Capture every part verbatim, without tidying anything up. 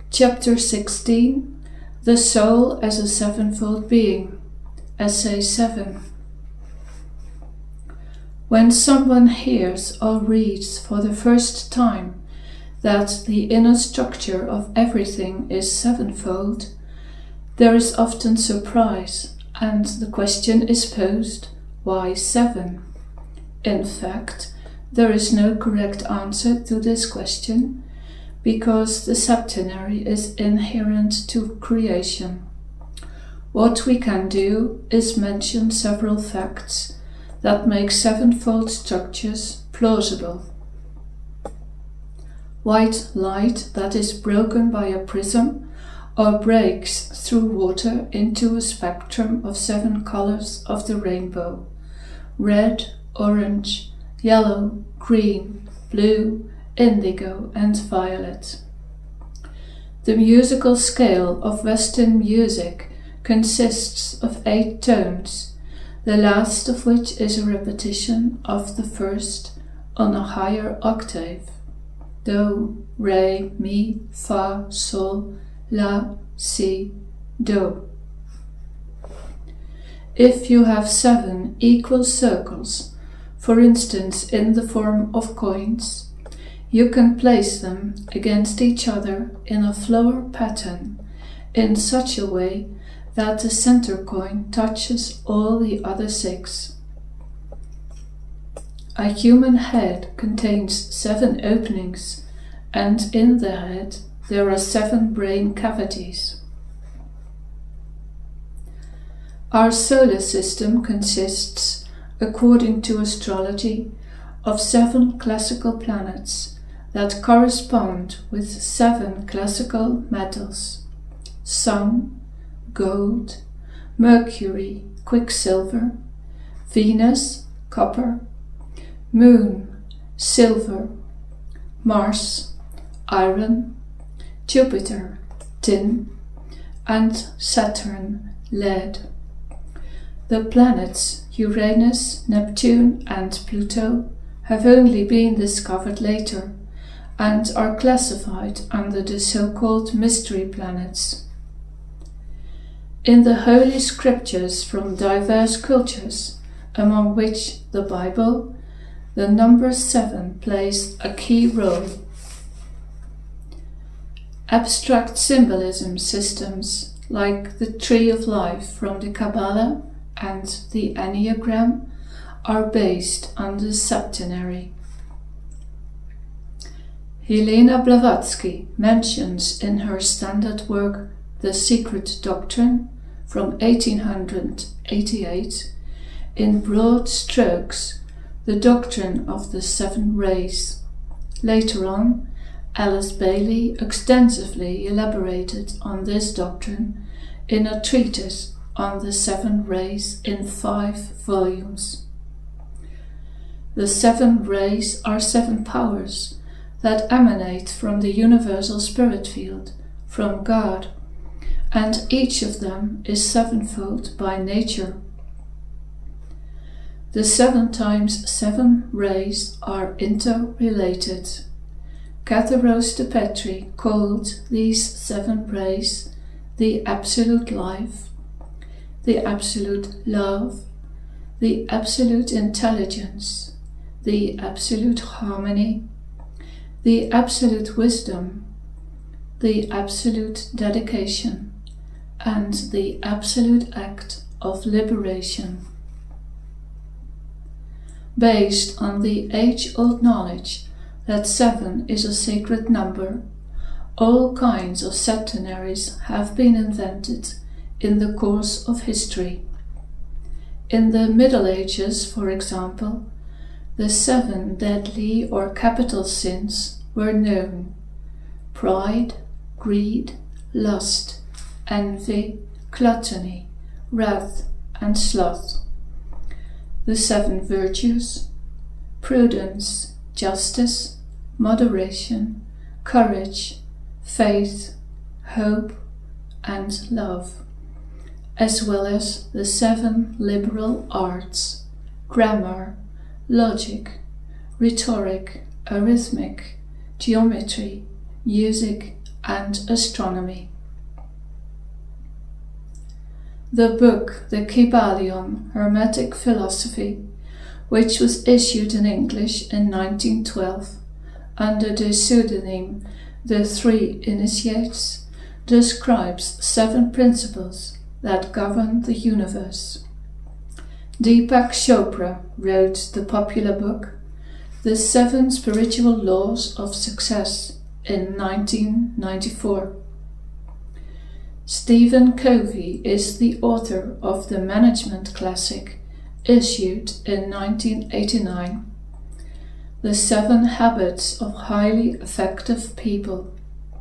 Chapter sixteen, The Soul as a Sevenfold Being, Essay seven. When someone hears or reads for the first time that the inner structure of everything is sevenfold, there is often surprise, and the question is posed, why seven? In fact, there is no correct answer to this question, because the septenary is inherent to creation. What we can do is mention several facts that make sevenfold structures plausible. White light that is broken by a prism or breaks through water into a spectrum of seven colors of the rainbow: red, orange, yellow, green, blue, indigo, and violet. The musical scale of Western music consists of eight tones, the last of which is a repetition of the first on a higher octave: do, re, mi, fa, sol, la, si, do. If you have seven equal circles, for instance in the form of coins, you can place them against each other in a flower pattern in such a way that the center coin touches all the other six. A human head contains seven openings, and in the head there are seven brain cavities. Our solar system consists, according to astrology, of seven classical planets that correspond with seven classical metals: Sun, gold; Mercury, quicksilver; Venus, copper; Moon, silver; Mars, iron; Jupiter, tin; and Saturn, lead. The planets Uranus, Neptune, and Pluto have only been discovered later and are classified under the so-called mystery planets. In the Holy Scriptures from diverse cultures, among which the Bible, the number seven plays a key role. Abstract symbolism systems like the Tree of Life from the Kabbalah and the Enneagram are based on the septenary. Helena Blavatsky mentions in her standard work The Secret Doctrine from eighteen eighty-eight, in broad strokes, the doctrine of the seven rays. Later on, Alice Bailey extensively elaborated on this doctrine in a treatise on the seven rays in five volumes. The seven rays are seven powers that emanate from the universal spirit field, from God, and each of them is sevenfold by nature. The seven times seven rays are interrelated. Catharos de Petri called these seven rays the absolute life, the absolute love, the absolute intelligence, the absolute harmony, the absolute wisdom, the absolute dedication, and the absolute act of liberation. Based on the age-old knowledge that seven is a sacred number, all kinds of septenaries have been invented in the course of history. In the Middle Ages, for example, the seven deadly or capital sins were known: pride, greed, lust, envy, gluttony, wrath, and sloth. The seven virtues: prudence, justice, moderation, courage, faith, hope, and love, as well as the seven liberal arts: grammar, logic, rhetoric, arithmetic, geometry, music, and astronomy. The book The Kybalion, Hermetic Philosophy, which was issued in English in nineteen twelve under the pseudonym The Three Initiates, describes seven principles that govern the universe. Deepak Chopra wrote the popular book The Seven Spiritual Laws of Success in nineteen ninety-four. Stephen Covey is the author of the management classic issued in nineteen eighty-nine, The Seven Habits of Highly Effective People.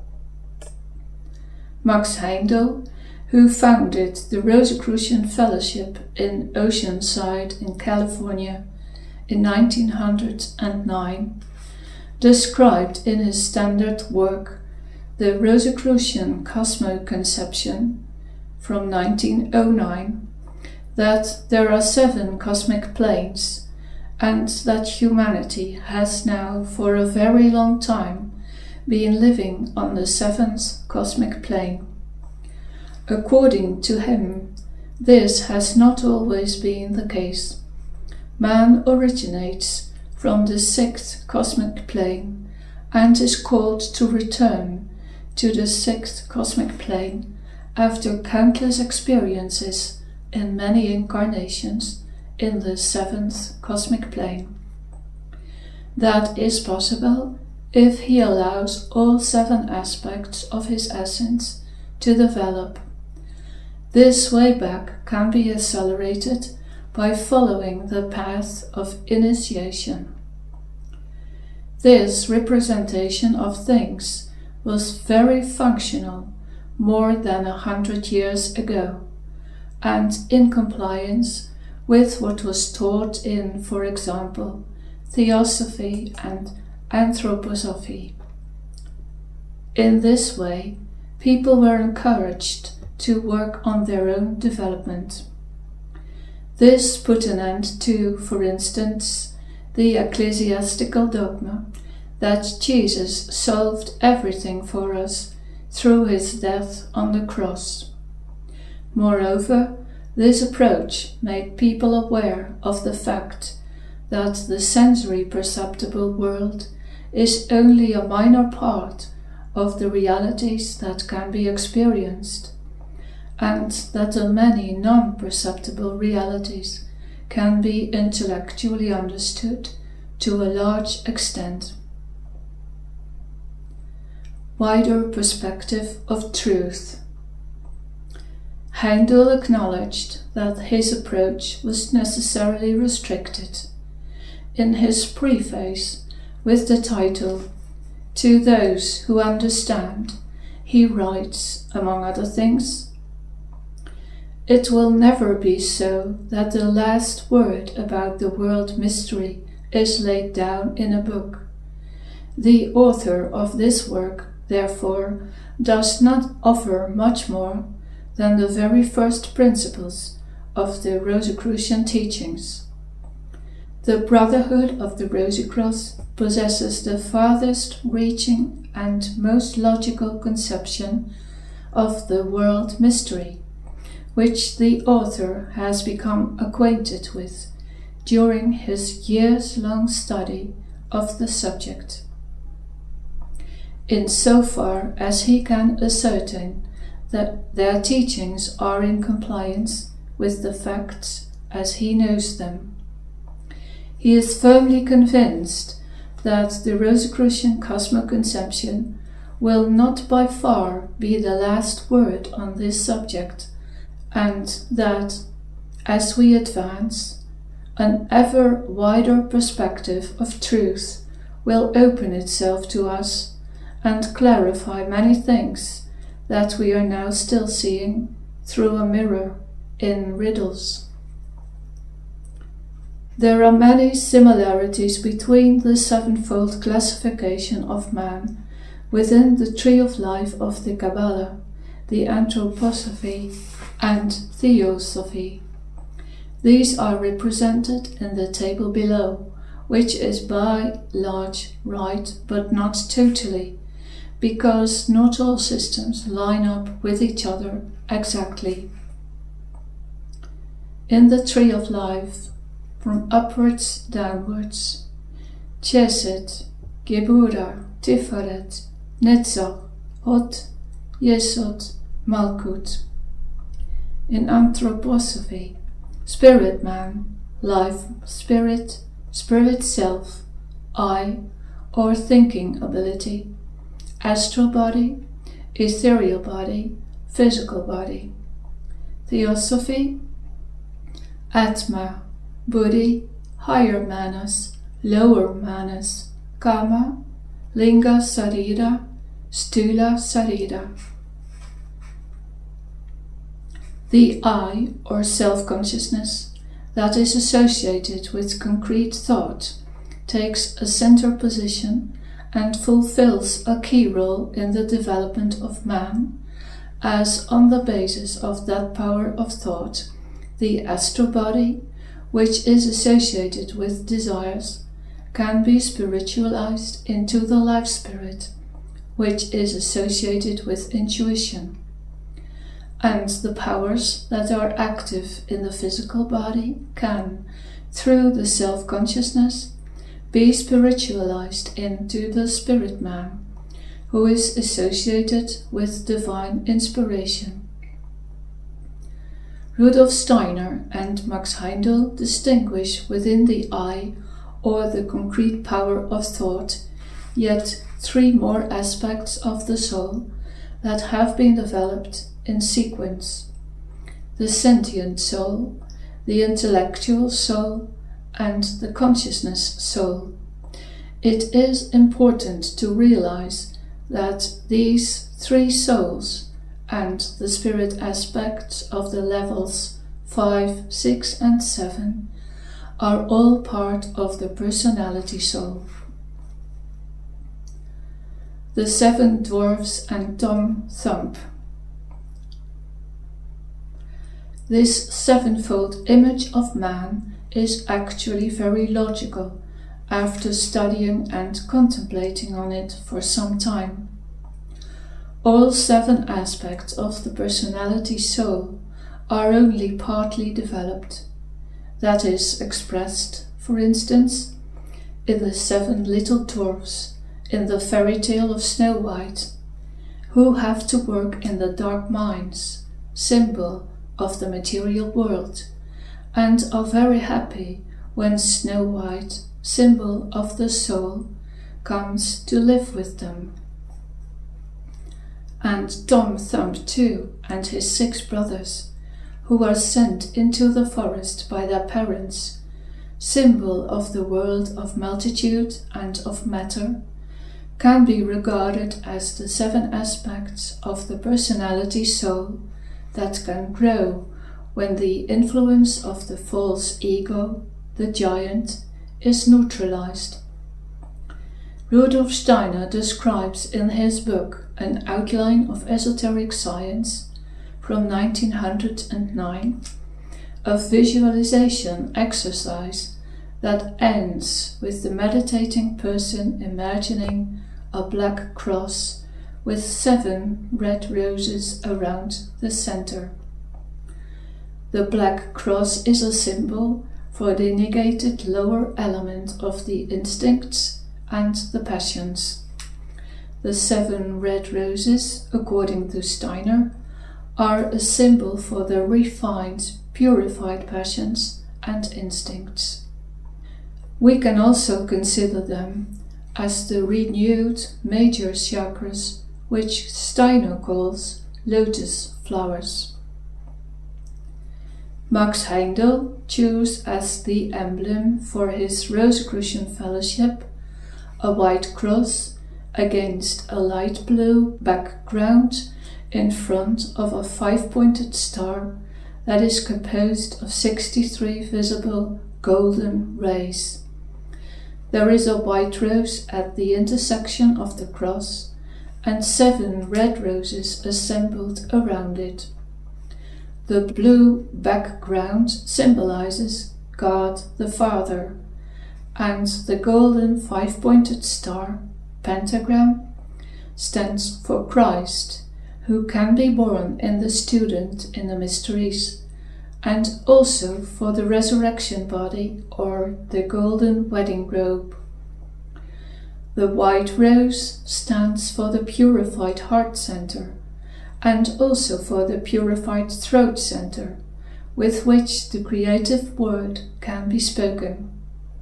Max Heindel, who founded the Rosicrucian Fellowship in Oceanside in California in nineteen oh nine, described in his standard work The Rosicrucian Cosmoconception from nineteen oh nine that there are seven cosmic planes and that humanity has now for a very long time been living on the seventh cosmic plane. According to him, this has not always been the case. Man originates from the sixth cosmic plane and is called to return to the sixth cosmic plane after countless experiences in many incarnations in the seventh cosmic plane. That is possible if he allows all seven aspects of his essence to develop. This way back can be accelerated by following the path of initiation. This representation of things was very functional more than a hundred years ago, and in compliance with what was taught in, for example, Theosophy and Anthroposophy. In this way, people were encouraged to work on their own development. This put an end to, for instance, the ecclesiastical dogma that Jesus solved everything for us through his death on the cross. Moreover, this approach made people aware of the fact that the sensory perceptible world is only a minor part of the realities that can be experienced, and that the many non-perceptible realities can be intellectually understood to a large extent. Wider perspective of truth. Heindel acknowledged that his approach was necessarily restricted. In his preface, with the title To Those Who Understand, he writes, among other things, "It will never be so that the last word about the world mystery is laid down in a book. The author of this work, therefore, does not offer much more than the very first principles of the Rosicrucian teachings. The Brotherhood of the Rosicrucians possesses the farthest reaching and most logical conception of the world mystery, which the author has become acquainted with during his years-long study of the subject. Insofar as he can ascertain that their teachings are in compliance with the facts as he knows them, he is firmly convinced that the Rosicrucian cosmoconception will not by far be the last word on this subject, and that, as we advance, an ever wider perspective of truth will open itself to us and clarify many things that we are now still seeing through a mirror in riddles." There are many similarities between the sevenfold classification of man within the tree of life of the Kabbalah, the Anthroposophy, and Theosophy. These are represented in the table below, which is by large right, but not totally, because not all systems line up with each other exactly. In the tree of life, from upwards downwards, Chesed, Gebura, Tiferet, Netzach, Hod, Yesod, Malkut. In anthroposophy, spirit man, life spirit, spirit self, I, or thinking ability, astral body, ethereal body, physical body. Theosophy, Atma, Buddhi, higher manas, lower manas, Kama, Linga Sarira, Stula Sarira. The I, or self-consciousness, that is associated with concrete thought, takes a center position and fulfills a key role in the development of man, as on the basis of that power of thought, the astral body, which is associated with desires, can be spiritualized into the life spirit, which is associated with intuition. And the powers that are active in the physical body can, through the self-consciousness, be spiritualized into the spirit man, who is associated with divine inspiration. Rudolf Steiner and Max Heindel distinguish within the I, or the concrete power of thought, yet three more aspects of the soul that have been developed in sequence: the sentient soul, the intellectual soul, and the consciousness soul. It is important to realize that these three souls and the spirit aspects of the levels five, six, and seven are all part of the personality soul. The Seven Dwarfs and Tom Thumb. This sevenfold image of man is actually very logical after studying and contemplating on it for some time. All seven aspects of the personality soul are only partly developed. That is expressed, for instance, in the seven little dwarfs in the fairy tale of Snow White, who have to work in the dark mines, symbol of the material world, and are very happy when Snow White, symbol of the soul, comes to live with them. And Tom Thumb too, and his six brothers, who are sent into the forest by their parents, symbol of the world of multitude and of matter, can be regarded as the seven aspects of the personality soul that can grow when the influence of the false ego, the giant, is neutralized. Rudolf Steiner describes in his book An Outline of Esoteric Science from nineteen hundred nine a visualization exercise that ends with the meditating person imagining a black cross with seven red roses around the center. The black cross is a symbol for the negated lower element of the instincts and the passions. The seven red roses, according to Steiner, are a symbol for the refined, purified passions and instincts. We can also consider them as the renewed major chakras, which Steiner calls lotus flowers. Max Heindel chose as the emblem for his Rosicrucian Fellowship a white cross against a light blue background in front of a five-pointed star that is composed of sixty-three visible golden rays. There is a white rose at the intersection of the cross and seven red roses assembled around it. The blue background symbolizes God the Father, and the golden five-pointed star, pentagram, stands for Christ, who can be born in the student in the mysteries, and also for the resurrection body or the golden wedding robe. The white rose stands for the purified heart center, and also for the purified throat center, with which the creative word can be spoken.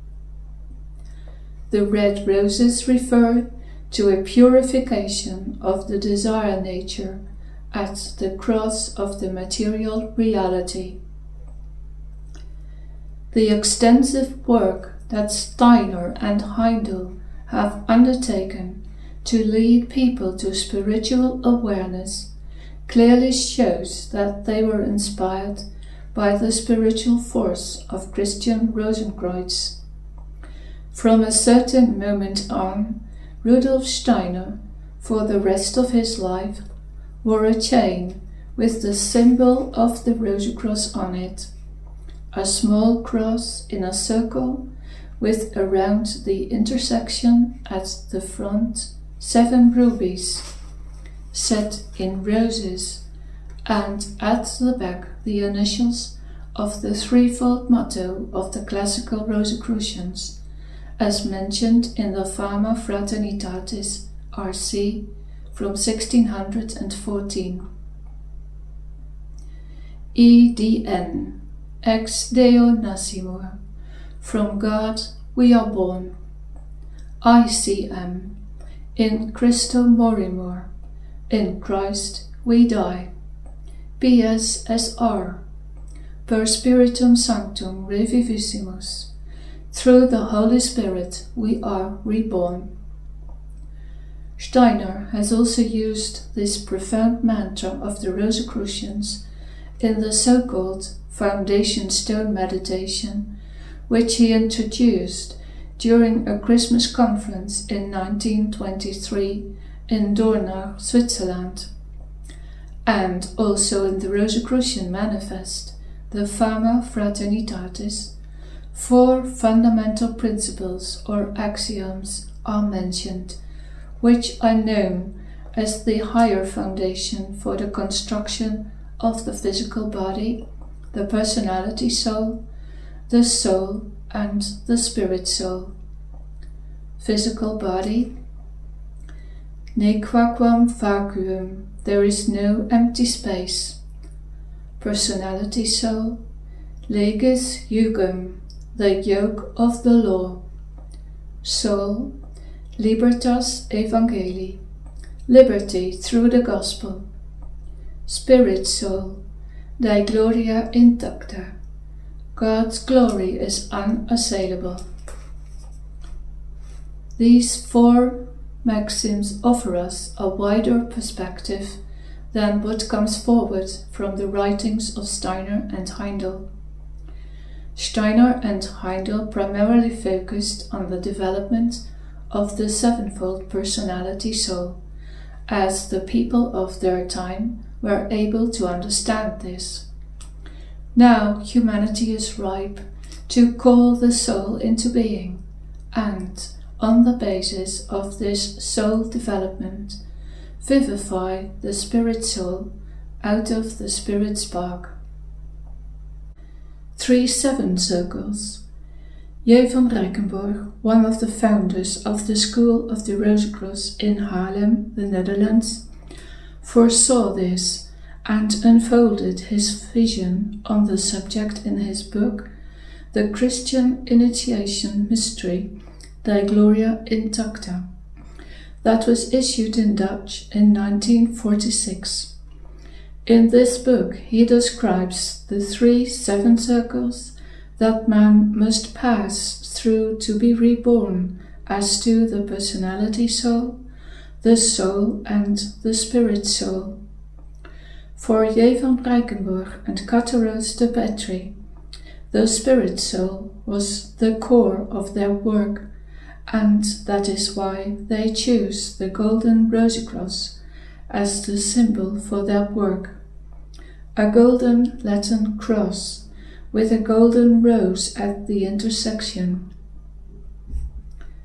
The red roses refer to a purification of the desire nature at the cross of the material reality. The extensive work that Steiner and Heindel have undertaken to lead people to spiritual awareness clearly shows that they were inspired by the spiritual force of Christian Rosenkreuz. From a certain moment on, Rudolf Steiner, for the rest of his life, wore a chain with the symbol of the Rosenkreuz on it, a small cross in a circle with around the intersection at the front seven rubies, set in roses, and at the back the initials of the threefold motto of the classical Rosicrucians, as mentioned in the Fama Fraternitatis R C from sixteen fourteen. E D N, ex Deo nascimur, from God we are born. I C M, in Christo morimur, in Christ we die. P S S R, per Spiritum Sanctum revivissimus, through the Holy Spirit we are reborn. Steiner has also used this profound mantra of the Rosicrucians in the so-called Foundation Stone meditation, which he introduced during a Christmas conference in nineteen twenty-three in Dornach, Switzerland, and also in the Rosicrucian Manifest, the Fama Fraternitatis. Four fundamental principles or axioms are mentioned, which are known as the higher foundation for the construction of the physical body, the personality soul, the soul, and the spirit soul. Physical body. Nequaquam vacuum, there is no empty space. Personality soul. Legis jugum, the yoke of the law. Soul. Libertas evangelii, liberty through the gospel. Spirit soul. Dei gloria intacta, God's glory is unassailable. These four maxims offer us a wider perspective than what comes forward from the writings of Steiner and Heindel. Steiner and Heindel primarily focused on the development of the sevenfold personality soul, as the people of their time were able to understand this. Now humanity is ripe to call the soul into being, and, on the basis of this soul development, vivify the spirit soul out of the spirit spark. Three seven circles. J. van Rijkenborgh, one of the founders of the School of the Rosicrucians in Haarlem, the Netherlands, foresaw this and unfolded his vision on the subject in his book, The Christian Initiation Mystery, Dei Gloria Intacta, that was issued in Dutch in nineteen forty-six. In this book he describes the three seven circles that man must pass through to be reborn as to the personality soul, the soul, and the spirit soul. For J. van Rijkenborgh and Catharos de Petri, the spirit soul was the core of their work, and that is why they choose the golden Rosicrucians as the symbol for their work. A golden Latin cross with a golden rose at the intersection.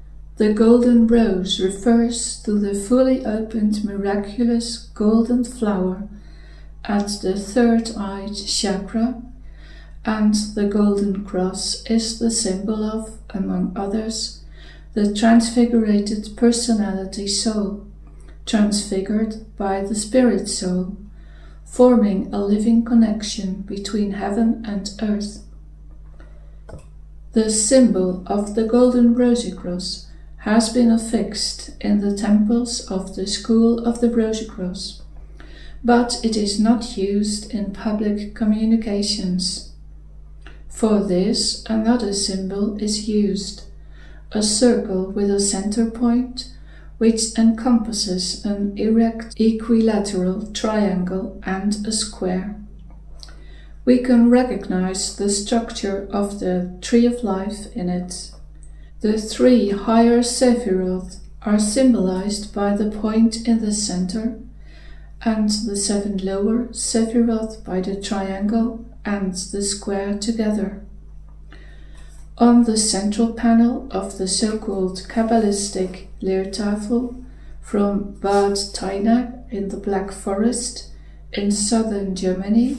The golden rose refers to the fully opened miraculous golden flower at the third-eyed chakra, and the golden cross is the symbol of, among others, the transfigurated personality soul, transfigured by the spirit soul, forming a living connection between heaven and earth. The symbol of the golden rosy cross has been affixed in the temples of the School of the Rosy Cross, but it is not used in public communications. For this, another symbol is used, a circle with a center point, which encompasses an erect equilateral triangle and a square. We can recognize the structure of the Tree of Life in it. The three higher Sephiroth are symbolized by the point in the center, and the seven lower Sephiroth by the triangle and the square together. On the central panel of the so-called Kabbalistic Leertafel from Bad Tainag in the Black Forest in southern Germany,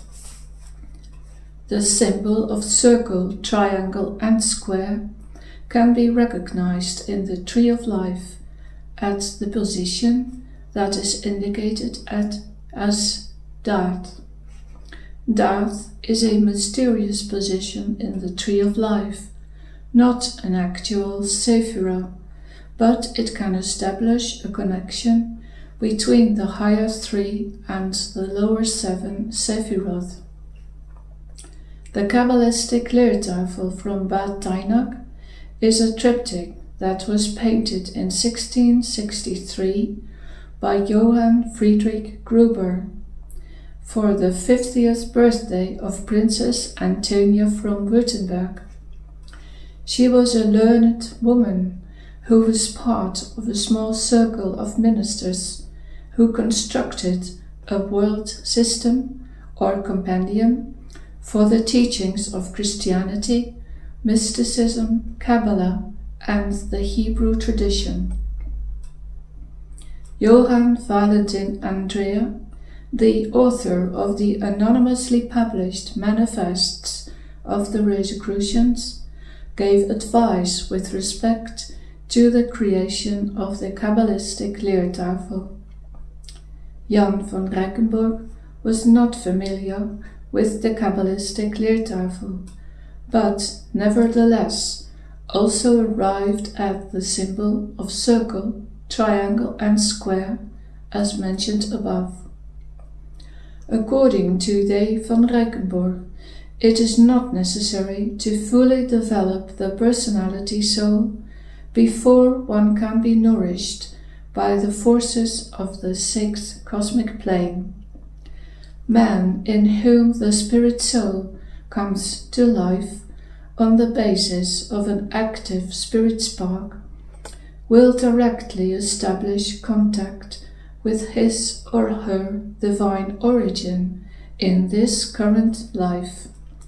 the symbol of circle, triangle and square can be recognized in the Tree of Life at the position that is indicated at as Daath. Daath is a mysterious position in the Tree of Life, not an actual Sephirah, but it can establish a connection between the higher three and the lower seven Sephiroth. The Kabbalistic Leertafel from Bad Tainag is a triptych that was painted in sixteen sixty-three by Johann Friedrich Gruber for the fiftieth birthday of Princess Antonia from Württemberg. She was a learned woman who was part of a small circle of ministers who constructed a world system or compendium for the teachings of Christianity, mysticism, Kabbalah, and the Hebrew tradition. Johann Valentin Andrea, the author of the anonymously published Manifests of the Rosicrucians, gave advice with respect to the creation of the Kabbalistic Leertafel. Jan van Rijkenborg was not familiar with the Kabbalistic Leertafel, but nevertheless also arrived at the symbol of circle, triangle and square as mentioned above. According to De van Rijkenborg, it is not necessary to fully develop the personality soul before one can be nourished by the forces of the sixth cosmic plane. Man, in whom the spirit soul comes to life on the basis of an active spirit spark, will directly establish contact with his or her divine origin in this current life.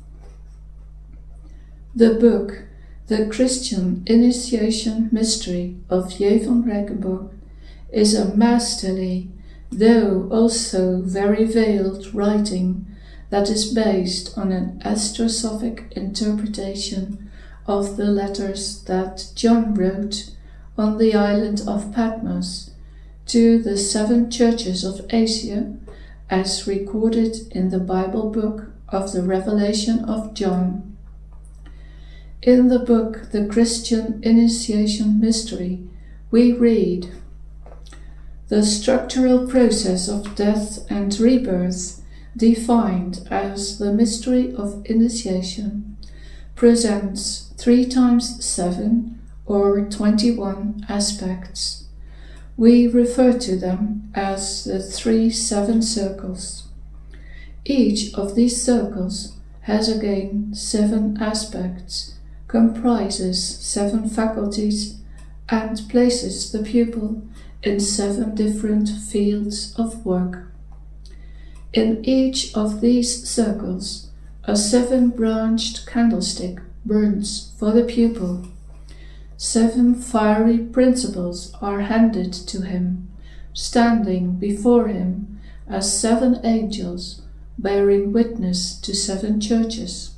The book, The Christian Initiation Mystery of J. van Rijkenborg, is a masterly, though also very veiled writing that is based on an astrosophic interpretation of the letters that John wrote on the island of Patmos to the seven churches of Asia, as recorded in the Bible book of the Revelation of John. In the book The Christian Initiation Mystery, we read, "The structural process of death and rebirth, defined as the mystery of initiation, presents three times seven or twenty-one aspects. We refer to them as the three seven circles. Each of these circles has again seven aspects, comprises seven faculties, and places the pupil in seven different fields of work. In each of these circles, a seven-branched candlestick burns for the pupil. seven fiery principles are handed to him, standing before him as seven angels bearing witness to seven churches.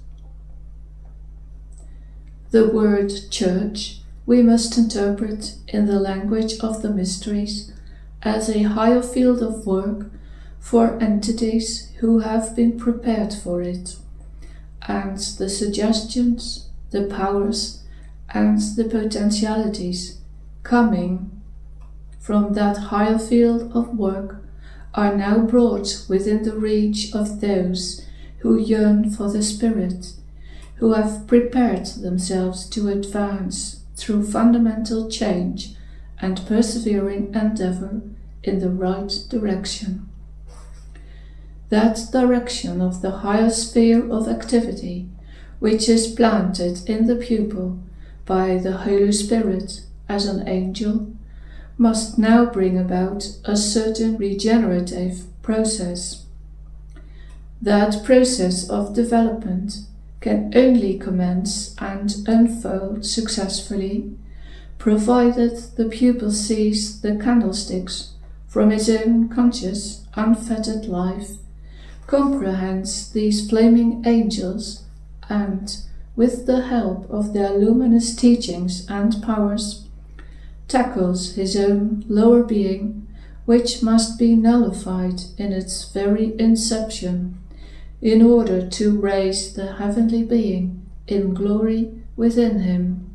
The word church we must interpret in the language of the mysteries as a higher field of work for entities who have been prepared for it, and the suggestions, the powers, and the potentialities coming from that higher field of work are now brought within the reach of those who yearn for the Spirit, who have prepared themselves to advance through fundamental change and persevering endeavor in the right direction. That direction of the higher sphere of activity, which is planted in the pupil by the Holy Spirit as an angel, must now bring about a certain regenerative process. That process of development can only commence and unfold successfully, provided the pupil sees the candlesticks from his own conscious, unfettered life, comprehends these flaming angels, and, with the help of their luminous teachings and powers, tackles his own lower being, which must be nullified in its very inception, in order to raise the heavenly being in glory within him.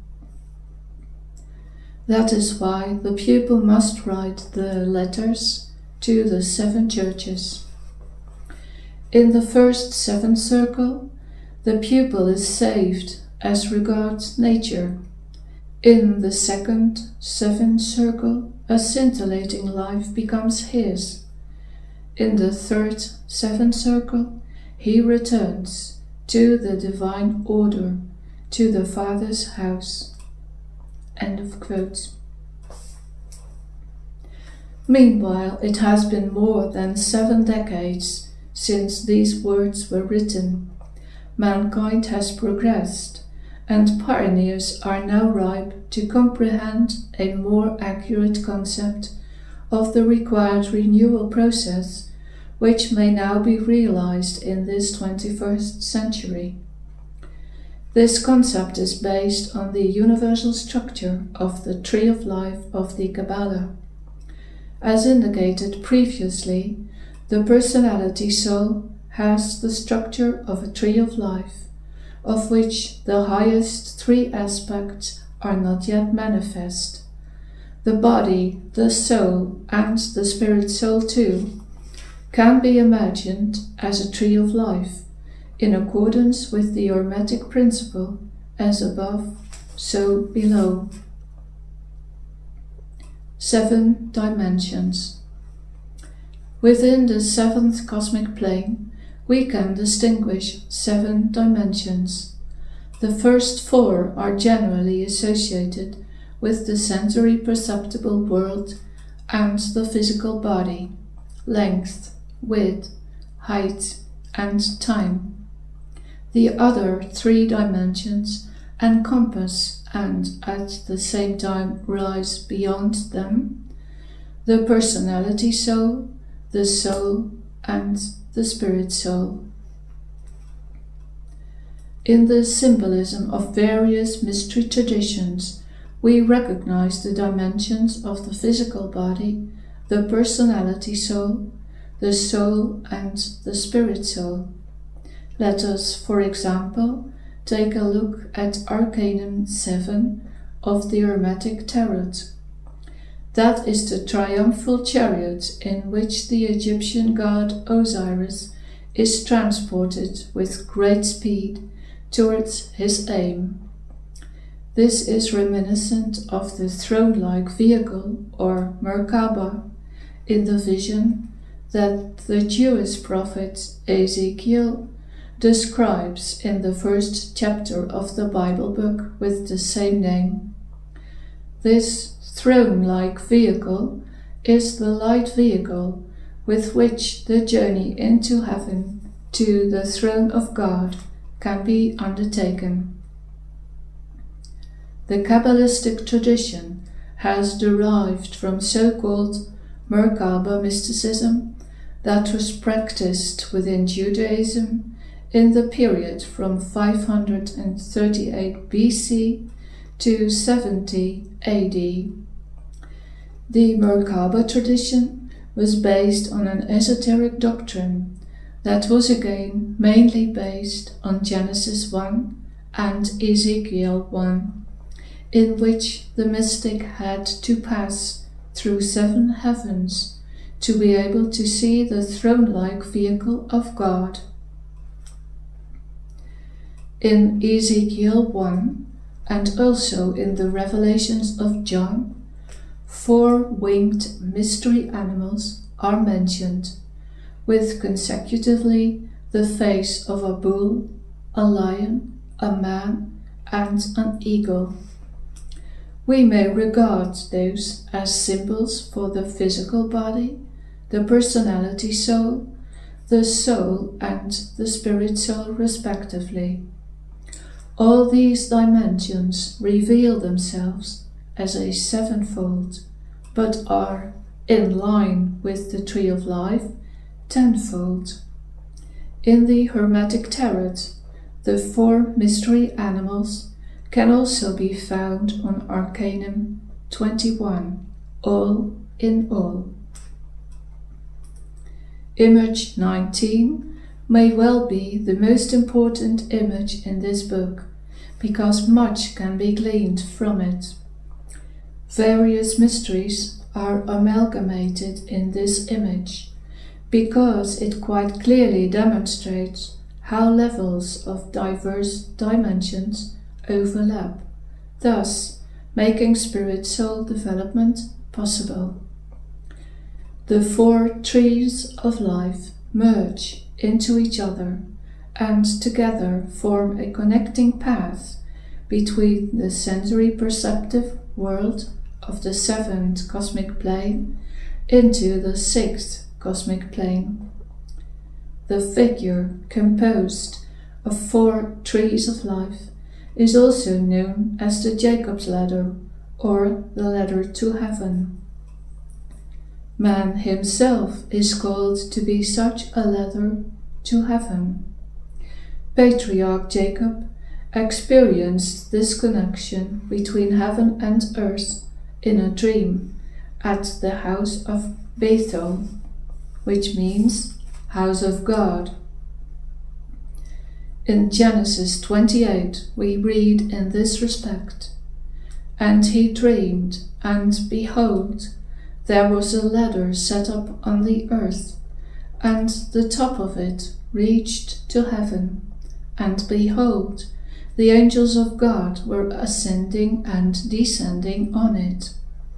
That is why the pupil must write the letters to the seven churches. In the first seventh circle, the pupil is saved as regards nature. In the second seventh circle, a scintillating life becomes his. In the third seventh circle, he returns to the divine order, to the Father's house. End of quote. Meanwhile, it has been more than seven decades since these words were written. Mankind has progressed, and pioneers are now ripe to comprehend a more accurate concept of the required renewal process, which may now be realized in this twenty-first century. This concept is based on the universal structure of the Tree of Life of the Kabbalah. As indicated previously, the personality soul has the structure of a tree of life, of which the highest three aspects are not yet manifest. The body, the soul, and the spirit soul too, can be imagined as a tree of life, in accordance with the Hermetic principle, as above, so below. Seven dimensions. Within the seventh cosmic plane, we can distinguish seven dimensions. The first four are generally associated with the sensory perceptible world and the physical body, length, width, height, and time. The other three dimensions encompass and at the same time rise beyond them: the personality soul, the soul, and the spirit soul. In the symbolism of various mystery traditions, we recognize the dimensions of the physical body, the personality soul, the soul, and the spirit soul. Let us, for example, take a look at Arcanum seven of the Hermetic Tarot. That is the triumphal chariot in which the Egyptian god Osiris is transported with great speed towards his aim. This is reminiscent of the throne-like vehicle, or Merkaba, in the vision that the Jewish prophet Ezekiel describes in the first chapter of the Bible book with the same name. This throne-like vehicle is the light vehicle with which the journey into heaven to the throne of God can be undertaken. the Kabbalistic tradition has derived from so-called Merkaba mysticism that was practiced within Judaism in the period from five hundred thirty-eight B C to seventy A D. The Merkaba tradition was based on an esoteric doctrine that was again mainly based on Genesis one and Ezekiel one, in which the mystic had to pass through seven heavens to be able to see the throne-like vehicle of God. In Ezekiel one, and also in the Revelations of John, four winged mystery animals are mentioned, with consecutively the face of a bull, a lion, a man, and an eagle. We may regard those as symbols for the physical body, the personality soul, the soul and the spirit soul respectively. All these dimensions reveal themselves as a sevenfold, but are, in line with the Tree of Life, tenfold. In the Hermetic Tarot, the four mystery animals can also be found on Arcanum twenty-one, all in all. Image nineteen may well be the most important image in this book, because much can be gleaned from it. Various mysteries are amalgamated in this image, because it quite clearly demonstrates how levels of diverse dimensions overlap, thus making spirit-soul development possible. The four trees of life merge into each other and together form a connecting path between the sensory perceptive world of the seventh cosmic plane into the sixth cosmic plane. The figure composed of four trees of life is also known as the Jacob's ladder or the ladder to heaven. Man himself is called to be such a ladder to heaven. Patriarch Jacob experienced this connection between heaven and earth in a dream at the house of Bethel, which means house of God. In Genesis twenty-eight we read in this respect, "And he dreamed, and behold, there was a ladder set up on the earth, and the top of it reached to heaven, and behold, the angels of God were ascending and descending on it."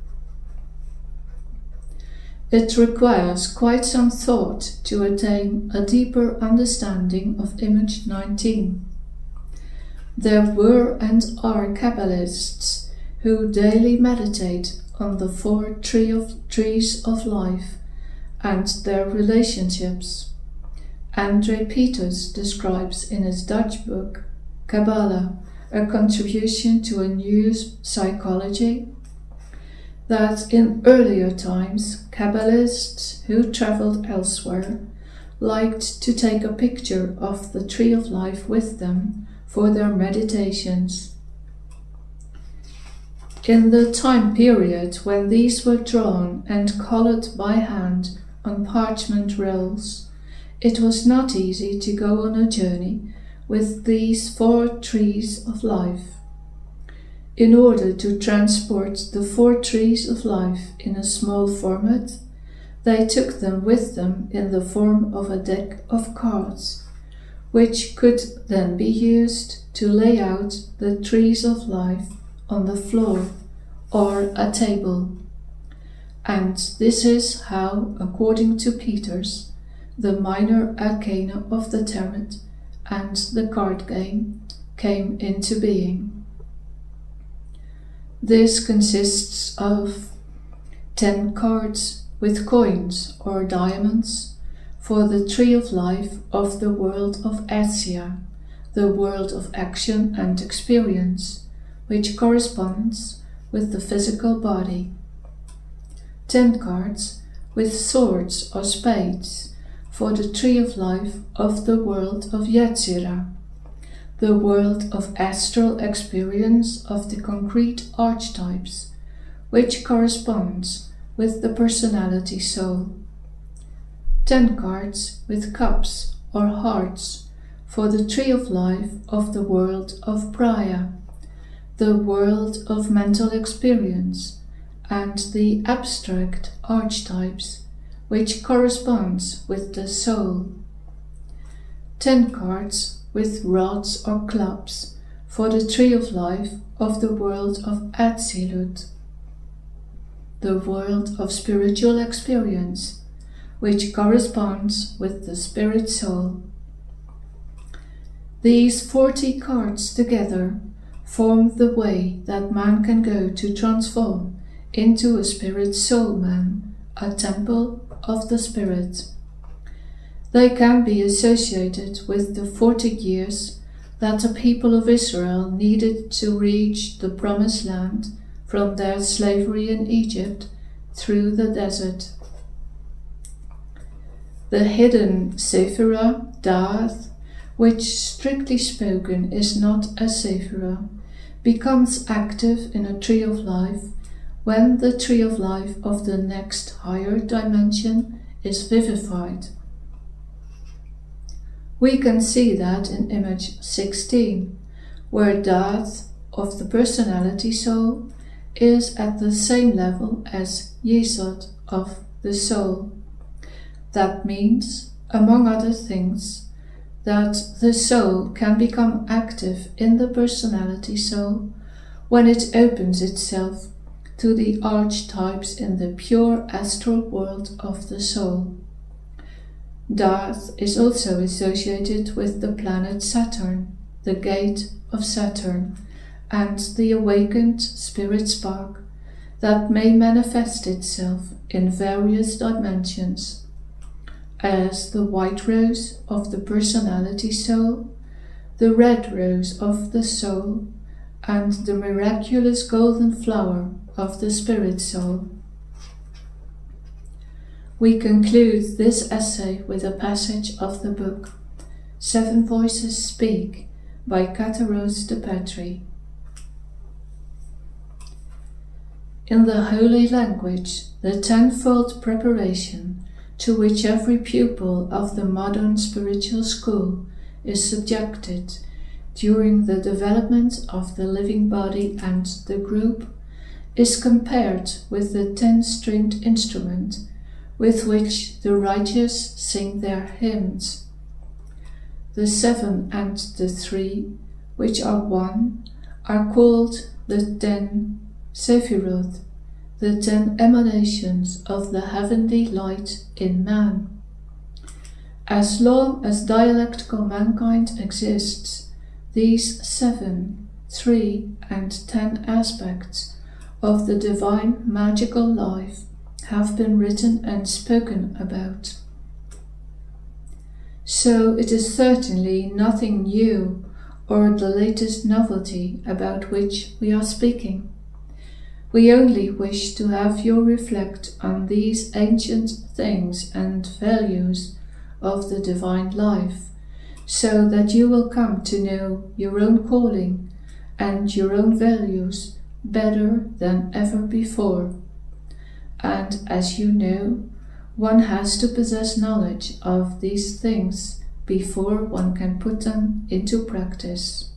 It requires quite some thought to attain a deeper understanding of image nineteen. There were and are Kabbalists who daily meditate on the four tree of, trees of life and their relationships. André Peters describes in his Dutch book, Kabbalah, a contribution to a new psychology, that in earlier times Kabbalists who travelled elsewhere liked to take a picture of the tree of life with them for their meditations. In the time period when these were drawn and coloured by hand on parchment rolls, it was not easy to go on a journey with these four trees of life. In order to transport the four trees of life in a small format, they took them with them in the form of a deck of cards, which could then be used to lay out the trees of life on the floor or a table. And this is how, according to Peters, the minor arcana of the tarot and the card game came into being. This consists of ten cards with coins or diamonds for the tree of life of the world of Asia, the world of action and experience, which corresponds with the physical body. Ten cards with swords or spades for the tree of life of the world of Yetzirah, the world of astral experience of the concrete archetypes, which corresponds with the personality soul. Ten cards with cups or hearts for the tree of life of the world of Braya, the world of mental experience, and the abstract archetypes, which corresponds with the soul. Ten cards with rods or clubs for the tree of life of the world of Atzilut, the world of spiritual experience, which corresponds with the spirit soul. These forty cards together form the way that man can go to transform into a spirit soul man, a temple of the spirit. They can be associated with the forty years that the people of Israel needed to reach the promised land from their slavery in Egypt through the desert. The hidden Sephirah, Da'ath, which strictly spoken is not a Sephirah, becomes active in a tree of life when the tree of life of the next higher dimension is vivified. We can see that in image sixteen, where Da'ath of the personality soul is at the same level as Yesod of the soul. That means, among other things, that the soul can become active in the personality soul when it opens itself to the archetypes in the pure astral world of the soul. Da'ath is also associated with the planet Saturn, the gate of Saturn, and the awakened spirit spark that may manifest itself in various dimensions, as the white rose of the personality soul, the red rose of the soul, and the miraculous golden flower of the spirit soul. We conclude this essay with a passage of the book Seven Voices Speak by Kataros de Petri. In the holy language, the tenfold preparation to which every pupil of the modern spiritual school is subjected during the development of the living body and the group is compared with the ten-stringed instrument with which the righteous sing their hymns. The seven and the three, which are one, are called the ten Sephiroth, the ten emanations of the heavenly light in man. As long as dialectical mankind exists, these seven, three, and ten aspects of the divine magical life have been written and spoken about. So it is certainly nothing new or the latest novelty about which we are speaking. We only wish to have you reflect on these ancient things and values of the divine life, so that you will come to know your own calling and your own values better than ever before. And as you know, one has to possess knowledge of these things before one can put them into practice.